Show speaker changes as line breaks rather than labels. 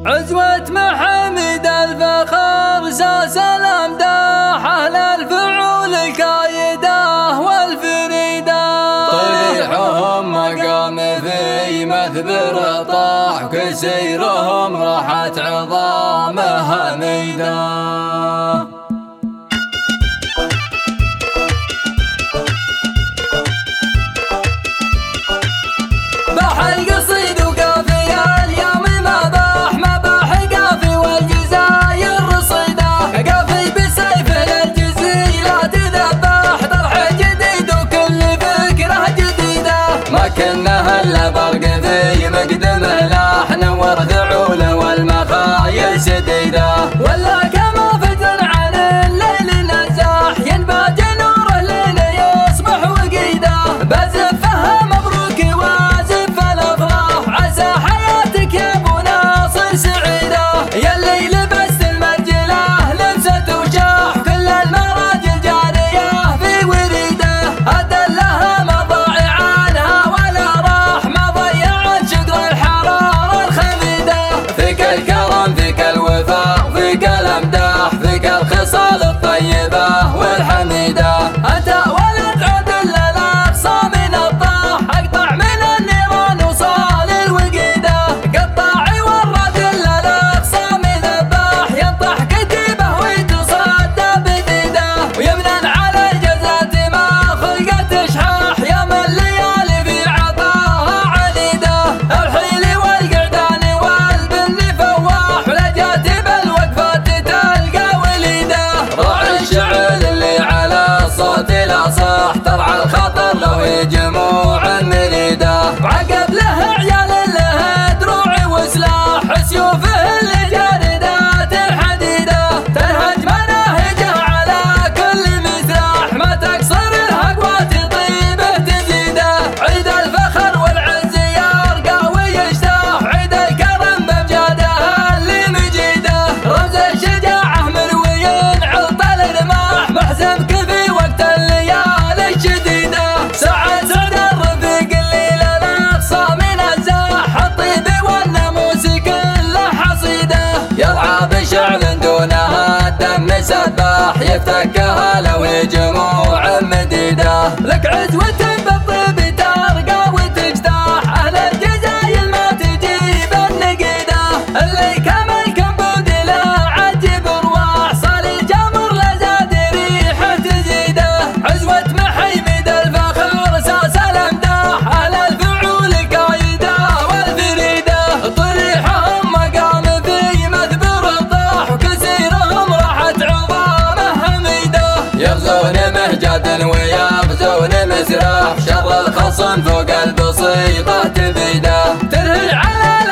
عزوة محمد الفخر ساس الأمداح أهل الفعول الكايدة والفريدة، طريحهم مقام في مثبر طاح كسيرهم راحت عظامها ميدان. القصيد وقافي اليوم مباح قافي والجزاير رصيده، قافي بسيف الجزيلات تذبح طرح جديد وكل فكره جديده، ما كنا الا برق في مقدمه لاح نور ذعوله والمخايل سديده، ولا كما فتن عن الليل نزاح ينباج نوره لين يصبح وقيده، بزفها مبروك عسى حياتك يا ابو ناصر سعيده، يلي لبست المرجله لبست وشاح كل المراجل جاريه في وريده، ادلها ما ضاع عنها ولا راح ما ضيعت شقر الحراره الخميده، فيك الكرم فيك الوفاء فيك الامداح فيك الخصال الطيبه والحميده، انت ولد عدل الاقصى من الطاح اقطع من النيران وصال الوقيده، قطاعي والرجل الاقصى مذباح ينطح كتيبه ويتصدى بديده، ويمنن على الجزات ما خلقت اشحاح يوم الليالي في عطاها عنيده، الحيل والقعدان والبن فواح ولجات بالوقفات تلقى وليده، راعي الشعل اللي على الصوت لا صاح ترعى الخطر لو جموع مريده، وعقب له عيال له دروع وسلاح سيوفه اللي جاردات الحديده، تنهج مناهجه على كل مسراح ما تقصر الهقوات طيبه تزيده، عيد الفخر والعز يرقى ويجتاح عيد الكرم بامجادها اللي مجيده، رمز الشجاعه مروي عطل الرماح محزم كفي وقت الليالي الشديده، سعد الرفيق الليل الاقصى من الزاح الطيب والناموس كله حصيده، يرعى بشعل دونها الدم سباح يفتكها لو جموع مديده، لك عزوة بالطيب ترقى وتجتاح اهل الجزايل ما تجيب النقيده، اللي كمل كبود لا عجب ارواح صال الجمر لزاد ريحه تزيده، عزوة محمد الفخر ساس الامداح اهل الفعول كايده والفريده، طريحهم مقام في مثبر طاح وكسيرهم راحت عظامه ميده، يغزون مهجد ويغزون مسراح شر الخصم فوق البسيطه تبيده، ترهج على